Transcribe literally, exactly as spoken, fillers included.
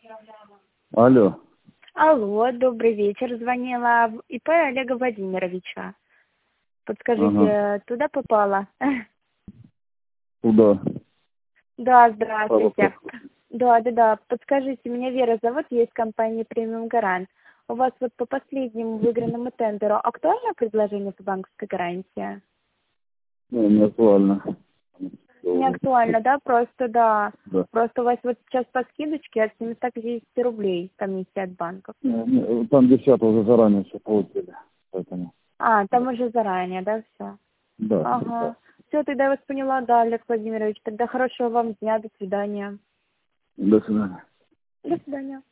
Алло. Алло, добрый вечер. Звонила в ИП Олега Владимировича. Подскажите, Ага. туда попала? Куда? Да, здравствуйте. Пожалуйста. Да, да, да. Подскажите, меня Вера зовут, есть компания Премиум Гарант. У вас вот по последнему выигранному тендеру актуальное предложение по банковской гарантии? Ну, не актуально. Не актуально, да? Просто, да. Да. Просто у вас вот сейчас по скидочке от семьсот пятьдесят рублей комиссия от банков. Не, не, Там девчата уже заранее все получили. Поэтому. А, Да. там уже заранее, да, все? Да. Ага. Да. Все, тогда я вас поняла, да, Олег Владимирович. Тогда хорошего вам дня, до свидания. До свидания. До свидания.